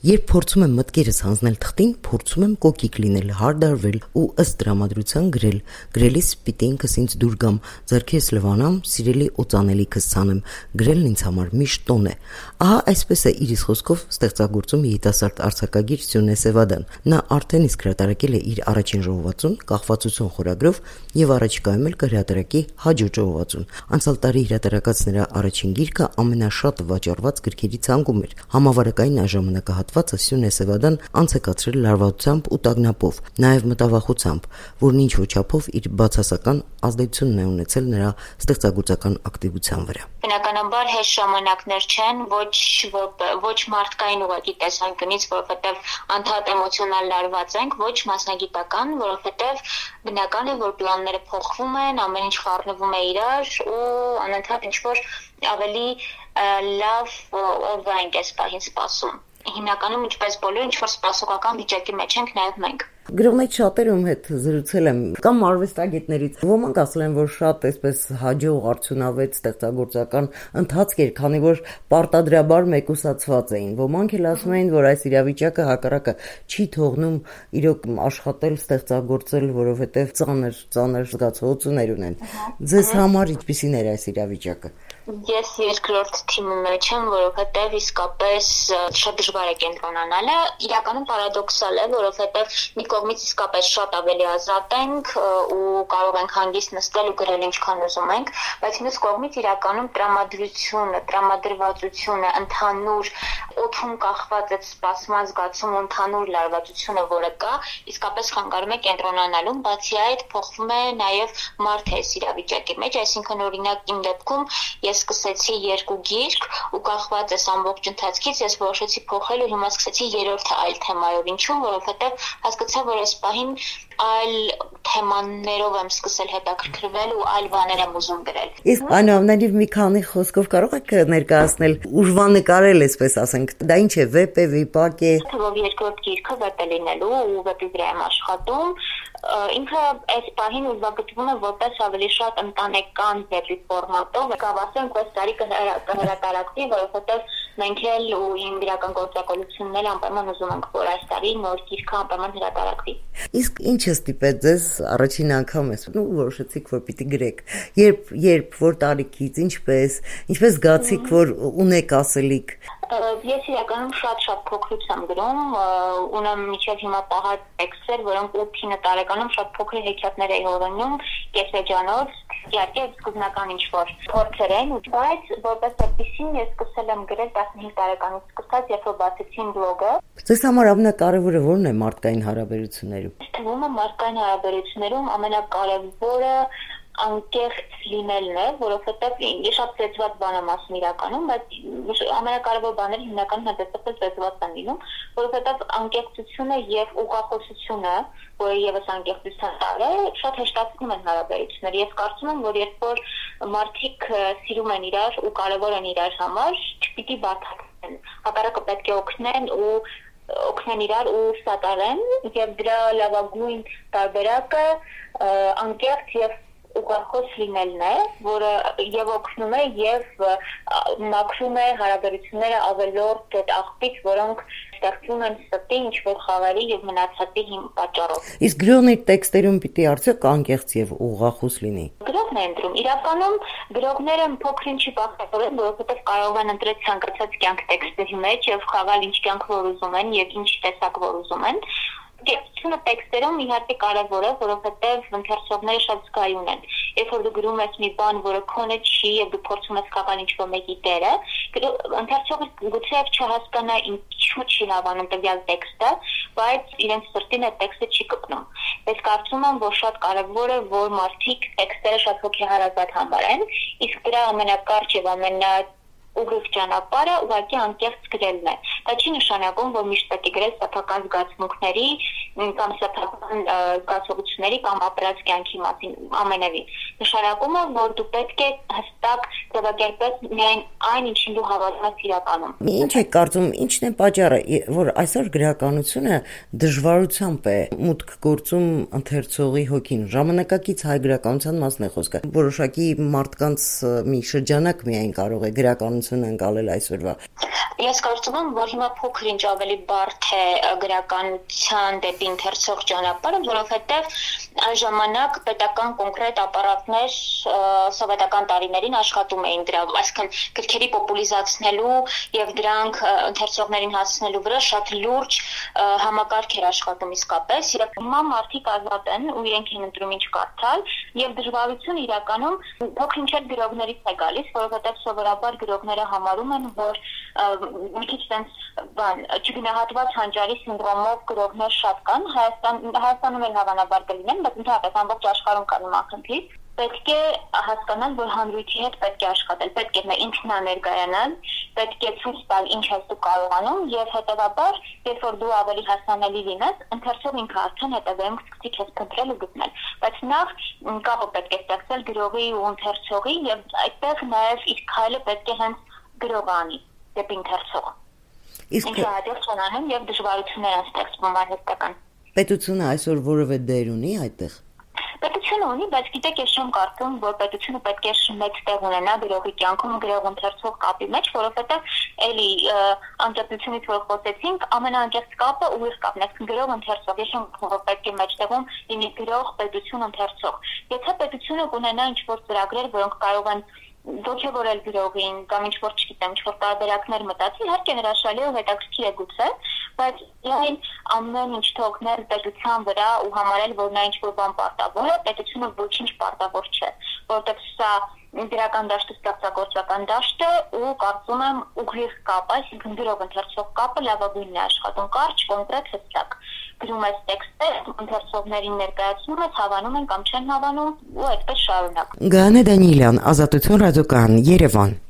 Երբ փորձում եմ մտքերս հանձնել թղթին, փորձում եմ կոկիկ լինել, հարդարվել ու ըստ տրամադրության գրել։ Գրելիս պիտի ինքս ինձ դուր գամ, ձեռքերս լվանամ, սիրելի օծանելիքս ցանեմ։ Գրելն ինձ համար միշտ տոն է։ Ահա այսպես է իր խոսքով ստեղծագործում երիտասարդ արձակագիր Սյունե Սևադան։ Նա արդեն իսկ հրատարակել է իր առաջին ժողովածուն «Կախվածություն» խորագրով եւ առաջիկայում էլ կհրատարակի հաջորդ ժողովածուն։ Անցյալ տարի հրատարակած նրա առաջին գիրքը ամենաշատ վաճառված գրքերի ցանկում էր։ Համավարակային ժամանակահատվածը Սյունե Սևադան անց է կացրել լարվածությամբ ու տագնապով, նաև մտավախությամբ, որն ինչ-որ չափով իր բացասական ազդեցությունն է ունեցել նրա ստեղծագործական ակտիվության վրա։ Բնականաբար հեշտ ժամանակներ չեն, ոչ մարդկային ուղղակի տեսանկյունից, որովհետև անդադար էմոցիոնալ լարված ենք, ոչ մասնագիտական, որովհետև բնական է, որ պլանները փոխվում են, ամեն ինչ խառնվում է իրար ու անընդհատ ինչ-որ ավելի լավ օրվա ենք այս պահին սպասում։ Հիմնականում ինչպես բոլորը ինչ-որ սպասողական վիճակի մեջ ենք նաև մենք։ Գրողներից շատերը ում հետ զրուցել եմ, կամ արվեստագետներից, ոմանք ասել են, որ շատ այսպես հաջող արդյունավետ ստեղծագործական ընթացք էր, քանի որ պարտադրաբար մեկուսացված էին։ Ոմանք էլ ասում էին, որ այս իրավիճակը հակառակը չի թողնում իրոք աշխատել, ստեղծագործել, որովհետև ծանր զգացողություններ ունեն։ Ձեզ համար ինչպիսին էր այս իրավիճակը։ Ես երկրորդ թիմի մեջ եմ, որովհետև իսկապես շատ դժվար է կենտրոնանալը, իրականում պարադոքսալ է, որովհետև մի կողմից իսկապես շատ ավելի ազատ ենք ու կարող ենք հանգիստ նստել ու գրել ինչքան ուզում ենք, բայց մյուս կողմից իրականում տրամադրությունը, տրամադրվածությունը, ընդհանուր օդում կախված այդ սպասման զգացումը, ընդհանուր լարվածությունը, որը կա, իսկապես խանգարում է կենտրոնանալուն, բացի այդ փոխվում է նաև մարդը այս իրավիճակի մեջ, այսինքն օրինակ իմ դեպքում ես սկսեցի 2 գիրք ու կախված այս ամբողջ ընթացքից ես որոշեցի փոխել ու հիմա սկսեցի 3-րդը այլ թեմայով, ինչու, որովհետև հասկացա, որ այս պահին այլ թեմաներով եմ սկսել հետաքրքրվել ու այլ բաներ եմ ուզում գրել։ Իսկ այնուամենայնիվ մի քանի խոսքով կարող եք ներկայացնել ուրվանկարել, այսպես ասենք, դա ինչ է, վեպ է, վիպակ է։ Թվով երկրորդ գիրքը վեպ է լինելու ու վեպի վրա եմ աշխատում։ Ինքը այս պահին ուրվագծվում է որպես ավելի շատ ընտանեկան վեպի ֆորմատով։ Կավասենք այս տարի կհրատարակվի, որովհետև մենք էլ ու իմ իրական գործակալությունն էլ անպայման ուզում ենք, որ այս տարի նոր գիրքը անպայման հրատարակվի։ Իսկ ինչը ստիպեց ձեզ առաջին անգամ որոշեցիք, որ պիտի գրեք։ Երբ որ տարիքից, ինչպես զգացիք, որ ունեք ասելիք։ Ես իրականում շատ փոքրուց եմ գրում, ունեմ մինչև հիմա պահած տեքստեր, որոնք 8-9 տարեկանում շատ փոքր հեքիաթներ էի հորինում, կեսեջանոց, իհարկե սկզբնական ինչ-որ փորձեր են, բայց որպես այդպեսին ես սկսել եմ գրել 15 տարեկանից սկսած, երբ որ բացեցի բլոգը։ Ձեզ համար ամենակարևորը ո՞րն է մարդկային հարաբերություններում։ Թվում է մարդկային հարաբերություններում ամենակարևորը անկեղծ լինելն է, որովհետև ես շատ ծեծված բան եմ ասում իրականում, բայց ամենակարևոր բաները հիմնականում հանդեսապես ծեծված են լինում, որովհետև անկեղծությունը եւ ուղղախոսությունը, որը եւս անկեղծության տար է, շատ հեշտացնում են հարաբերությունները։ Ես կարծում եմ, որ երբ որ մարդիկ սիրում են իրար ու կարևոր են իրար համար, չպիտի բարդացնեն, հակառակը պետք է օգնեն իրար ու սատարեն, եւ դրա լավագույն տարբերակը անկեղծ եւ ուղղախոս լինելն է, որը եւ օգնում է եւ մաքրում է հարաբերությունները ավելորդ այդ աղբից, որոնք ստեղծվում են ստի ինչ-որ խաղերի եւ մնացածի պատճառով։ Իսկ գրողների տեքստերում պիտի արդյոք անկեղծ եւ ուղղախոս լինի։ Գրողն է ընտրում։ Իրականում գրողները փոքր ինչի բախտավորեն, որովհետեւ կարող են ընտրել ցանկացած կյանք տեքստերի մեջ եւ խաղալ ինչ կյանք որ ուզում են եւ ինչ տեսակ որ ուզում են։ Գեղեցկությունը տեքստերում իհարկե կարևոր է, որովհետև ընթերցողները շատ զգայուն են։ Երբ որ դու գրում ես մի բան, որը քոնը չի եւ դու փորձում ես խաղալ ինչ-որ մեկի դերը, ընթերցողը գուցե չհասկանա ինչու չի հավանում տվյալ տեքստը, բայց իրենց սրտին այդ տեքստը չի կպնում։ Ես կարծում եմ, որ շատ կարևոր է, որ մարդիկ տեքստերը շատ հոգեհարազատ համարեն, իսկ դրա ամենակարճ եւ ուղիղ ճանապարհը ուղղակի անկեղծ գրելն է։ Դա չի նշանակում, որ միշտ պետք է գրել սեփական զգացմունքների կամ սեփական զգացողությունների կամ ապրած կյանքի մասին ամենևին։ Նշանակում է, որ դու պետք է հստակ ձևակերպես միայն այն, ինչին դու հավատում ես իրականում։ Ինչ է կարծում, ինչն է պատճառը, որ այսօր գրականությունը դժվարությամբ է մուտք գործում ընթերցողի հոգին։ Ժամանակակից հայ գրականության մասն է խոսքը։ Որոշակի մարդկանց մի շրջանակ միայն կարող է գրականությունը ընկալել այսօրվա։ Ես կարծում եմ, որ հիմա փոքր-ինչ ավելի բարդ է գրականության դեպի ընթերցող ճանապարհը, որովհետև այն ժամանակ պետական կոնկրետ ապարատներ սովետական տարիներին աշխատում էին դրա, այսինքն գրքերի պոպուլիզացնելու եւ դրանք ընթերցողներին հասցնելու վրա շատ լուրջ համակարգ էր աշխատում իսկապես։ Եվ հիմա մարդիկ ազատ են ու իրենք են ընտրում ինչ կարդալ եւ դժվարություն իրականում փոքր-ինչ գրողներից է գալիս, որովհետև սովորաբար գրողները համարում են, որ մի քիչ տենց չգնահատված հանճարի սինդրոմով գրողներ շատ կան, Հայաստանում էլ հավանաբար կլինեն, բայց ընդհանրապես ամբողջ աշխարհում կան նման խնդիր։ Պետք է հասկանալ, որ հանրույթի հետ պետք է աշխատել, պետք է ինքնաներկայանալ, պետք է ցույց տալ ինչ ես դու կարողանում եւ հետեւաբար, երբ որ դու ավելի հասանելի լինես, ընթերցող ինքը արդեն հետեւեմ սկսի քեզ փնտրել ու գտնել։ Բայց նախ կապը պետք է ստեղծել գրողի ու ընթերցողի եւ այդտեղ նաեւ իր քայլը պետք է հենց գրողը անի դեպի ընթերցող։ Ինչը հաջող չանանում եւ դժվարություններ են ստեղծվում արհեստական։ Պետությունը այսօր որևէ դեր ունի այդտեղ։ Պետությունը ունի, բայց գիտեք, ես չեմ կարծում, որ պետությունը պետք է մեծ տեղ ունենա գրողի կյանքում գրող-ընթերցող կապի մեջ, որովհետև էլի անկեղծությունից որ խոսեցինք, ամենաանկեղծ կապը ուղիղ կապն է, գրող-ընթերցող։ Ես չեմ կարծում, որ պետք է մեջտեղում լինի գրող-պետություն-ընթերցող։ Եթե պետությունը կունենա ինչ-որ ծրագրեր, որոնք կարող են ոգևորել գրողին կամ ինչ-որ, չգիտեմ, ինչ-որ տարբերակներ մտածել, իհարկե հրաշալի ու հետաքրքիր է գուցե, բայց այն ամեն ինչ թողնել պետության վրա ու համարել, որ նա ինչ-որ բան պարտավոր է, պետությունը ոչինչ պարտավոր չէ, որովհետև սա գրական դաշտը ստեղծագործական դաշտ է ու կարծում եմ ուղիղ կապ, այսինքն գրող-ընթերցող կապը լավագույնն է աշխատում, կարճ, կոնկրետ, հստակ։ Գրում ես տեքստեր, ընթերցողներին ներկայացնում ես, հավանում են կամ չեն հավանում ու այդպես շարունակ։ Գայանե Դանիելյան, Ազատություն ռադիոկայան, Երևան։